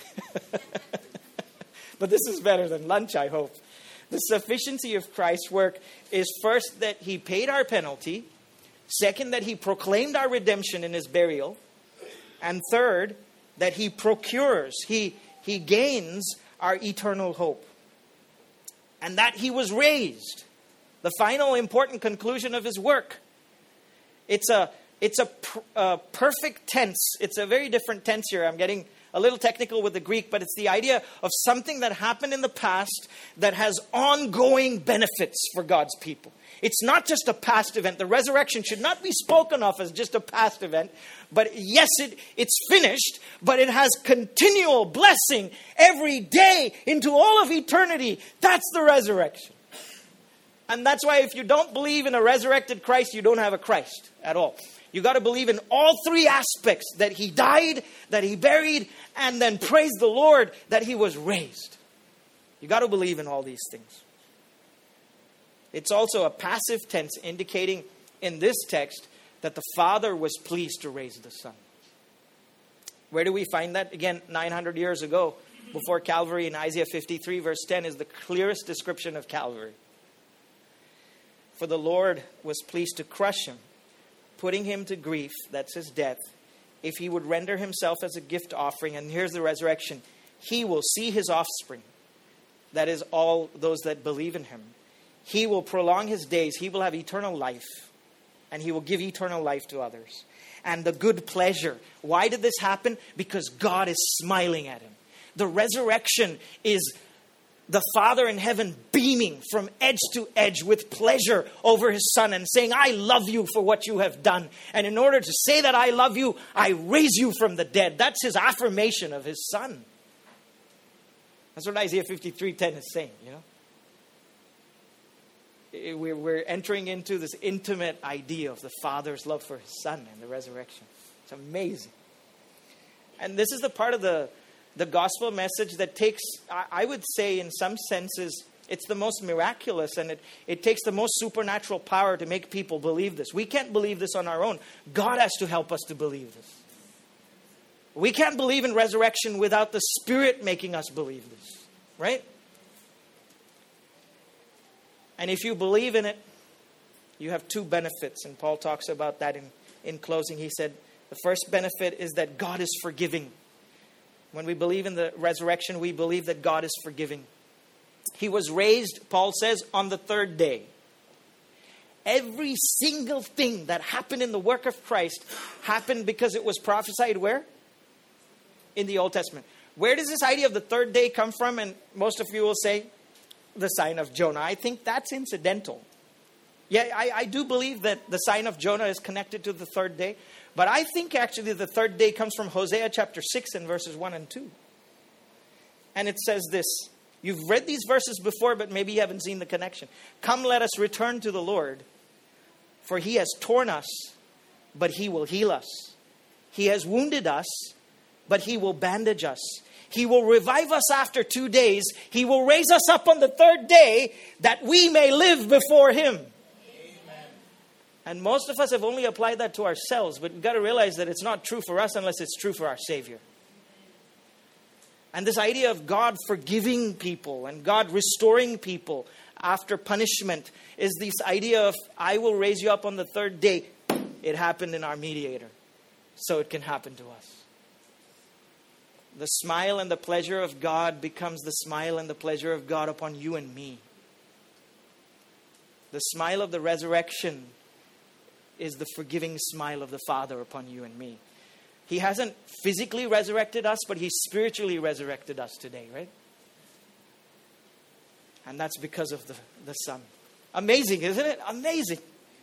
But this is better than lunch, I hope. The sufficiency of Christ's work is first that he paid our penalty. Second, that he proclaimed our redemption in his burial. And third, that he procures, he, he gains our eternal hope. And that he was raised. The final important conclusion of his work. It's a it's a, pr- a perfect tense. It's a very different tense here. I'm getting a little technical with the Greek, but it's the idea of something that happened in the past that has ongoing benefits for God's people. It's not just a past event. The resurrection should not be spoken of as just a past event. But yes, it, it's finished, but it has continual blessing every day into all of eternity. That's the resurrection. And that's why if you don't believe in a resurrected Christ, you don't have a Christ at all. You got to believe in all three aspects, that he died, that he buried, and then praise the Lord that he was raised. You got to believe in all these things. It's also a passive tense indicating in this text that the Father was pleased to raise the Son. Where do we find that? Again, nine hundred years ago, before Calvary, in Isaiah fifty-three, verse ten, is the clearest description of Calvary. For the Lord was pleased to crush him, putting him to grief, that's his death, if he would render himself as a gift offering. And here's the resurrection. He will see his offspring. That is, all those that believe in him. He will prolong his days. He will have eternal life. And he will give eternal life to others. And the good pleasure. Why did this happen? Because God is smiling at him. The resurrection is the Father in heaven beaming from edge to edge with pleasure over his Son and saying, I love you for what you have done. And in order to say that I love you, I raise you from the dead. That's his affirmation of his Son. That's what Isaiah fifty-three ten is saying, you know. We're entering into this intimate idea of the Father's love for his Son and the resurrection. It's amazing. And this is the part of the, the gospel message that takes, I would say in some senses, it's the most miraculous, and it, it takes the most supernatural power to make people believe this. We can't believe this on our own. God has to help us to believe this. We can't believe in resurrection without the Spirit making us believe this. right? And if you believe in it, you have two benefits. And Paul talks about that in, in closing. He said, the first benefit is that God is forgiving. When we believe in the resurrection, we believe that God is forgiving. He was raised, Paul says, on the third day. Every single thing that happened in the work of Christ happened because it was prophesied where? In the Old Testament. Where does this idea of the third day come from? And most of you will say, the sign of Jonah. I think that's incidental. Yeah, I, I do believe that the sign of Jonah is connected to the third day. But I think actually the third day comes from Hosea chapter six and verses one and two. And it says this. You've read these verses before, but maybe you haven't seen the connection. Come, let us return to the Lord. For he has torn us, but he will heal us. He has wounded us, but he will bandage us. He will revive us after two days. He will raise us up on the third day that we may live before him. Amen. And most of us have only applied that to ourselves, but we've got to realize that it's not true for us unless it's true for our Savior. And this idea of God forgiving people and God restoring people after punishment is this idea of, I will raise you up on the third day. It happened in our mediator, so it can happen to us. The smile and the pleasure of God becomes the smile and the pleasure of God upon you and me. The smile of the resurrection is the forgiving smile of the Father upon you and me. He hasn't physically resurrected us, but he spiritually resurrected us today, right? And that's because of the, the Son. Amazing, isn't it? Amazing.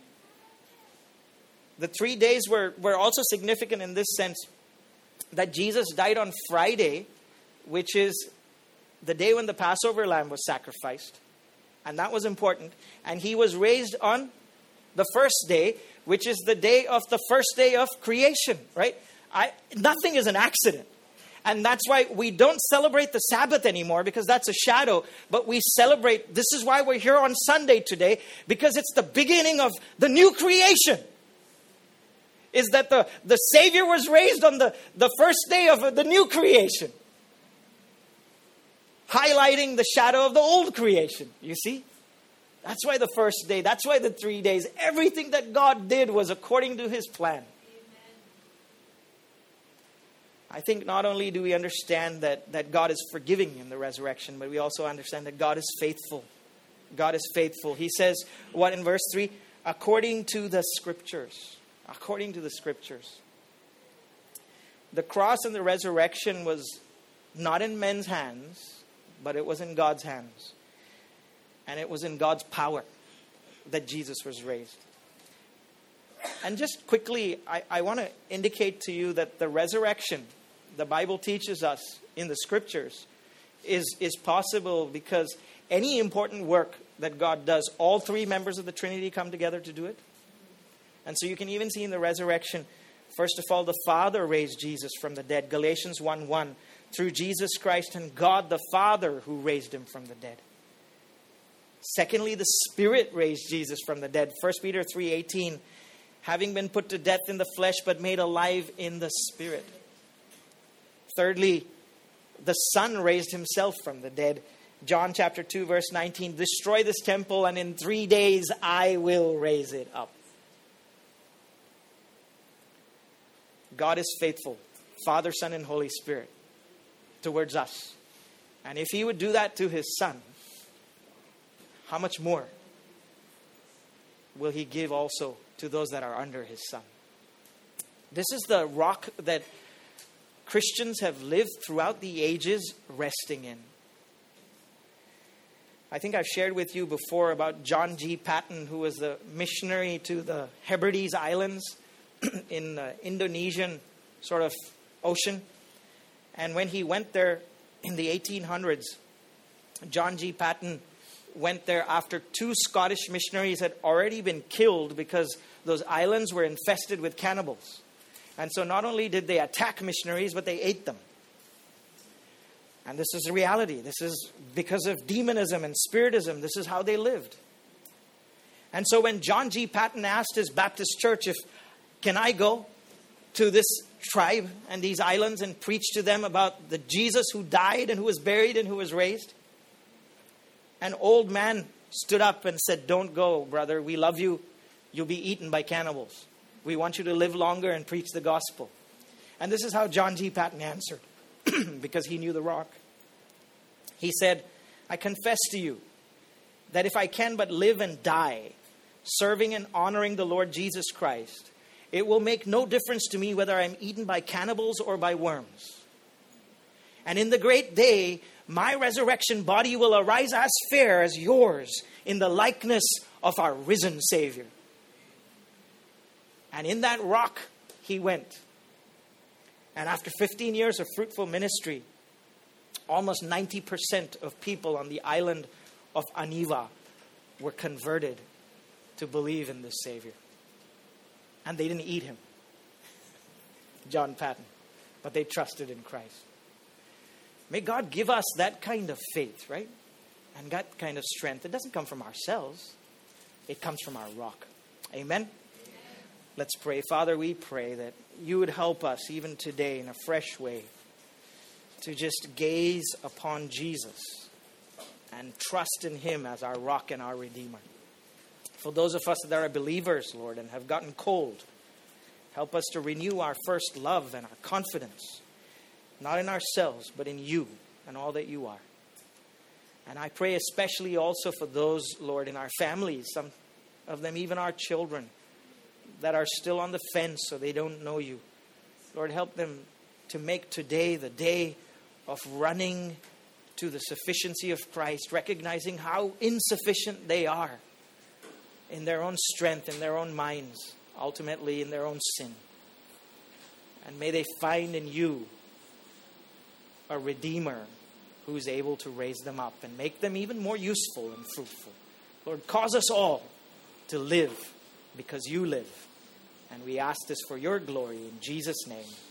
The three days were, were also significant in this sense that Jesus died on Friday, which is the day when the Passover lamb was sacrificed. And that was important. And he was raised on the first day, which is the day of the first day of creation, right? I, nothing is an accident. And that's why we don't celebrate the Sabbath anymore, because that's a shadow. But we celebrate, this is why we're here on Sunday today, because it's the beginning of the new creation. Is that the, the Savior was raised on the, the first day of the new creation. Highlighting the shadow of the old creation, you see? That's why the first day, that's why the three days, everything that God did was according to his plan. I think not only do we understand that, that God is forgiving in the resurrection, but we also understand that God is faithful. God is faithful. He says, what in verse three? According to the scriptures. According to the scriptures. The cross and the resurrection was not in men's hands, but it was in God's hands. And it was in God's power that Jesus was raised. And just quickly, I, I want to indicate to you that the resurrection, the Bible teaches us in the scriptures, is, is possible because any important work that God does, all three members of the Trinity come together to do it. And so you can even see in the resurrection, first of all, the Father raised Jesus from the dead. Galatians one one, through Jesus Christ and God the Father who raised him from the dead. Secondly, the Spirit raised Jesus from the dead. First Peter three eighteen, having been put to death in the flesh, but made alive in the Spirit. Thirdly, the Son raised himself from the dead. John chapter two, verse nineteen, destroy this temple and in three days I will raise it up. God is faithful, Father, Son, and Holy Spirit, towards us. And if he would do that to his Son, how much more will he give also to those that are under his Son? This is the rock that Christians have lived throughout the ages resting in. I think I've shared with you before about John G. Patton, who was the missionary to the Hebrides Islands in the Indonesian sort of ocean. And when he went there in the eighteen hundreds, John G. Patton went there after two Scottish missionaries had already been killed because those islands were infested with cannibals. And so not only did they attack missionaries, but they ate them. And this is the reality. This is because of demonism and spiritism. This is how they lived. And so when John G. Patton asked his Baptist church if, can I go to this tribe and these islands and preach to them about the Jesus who died and who was buried and who was raised. An old man stood up and said, "Don't go, brother. We love you. You'll be eaten by cannibals. We want you to live longer and preach the gospel." And this is how John G. Paton answered, because he knew the rock. He said, "I confess to you that if I can but live and die serving and honoring the Lord Jesus Christ, it will make no difference to me whether I'm eaten by cannibals or by worms. And in the great day, my resurrection body will arise as fair as yours in the likeness of our risen Savior." And in that rock he went. And after fifteen years of fruitful ministry, almost ninety percent of people on the island of Aniva were converted to believe in this Savior. And they didn't eat him, John Paton, but they trusted in Christ. May God give us that kind of faith, right? And that kind of strength. It doesn't come from ourselves. It comes from our rock. Amen? Amen. Let's pray. Father, we pray that you would help us even today in a fresh way to just gaze upon Jesus and trust in him as our rock and our Redeemer. For those of us that are believers, Lord, and have gotten cold, help us to renew our first love and our confidence, not in ourselves, but in you and all that you are. And I pray especially also for those, Lord, in our families, some of them even our children, that are still on the fence so they don't know you. Lord, help them to make today the day of running to the sufficiency of Christ, recognizing how insufficient they are in their own strength, in their own minds, ultimately in their own sin. And may they find in you a Redeemer who is able to raise them up and make them even more useful and fruitful. Lord, cause us all to live because you live. And we ask this for your glory in Jesus' name.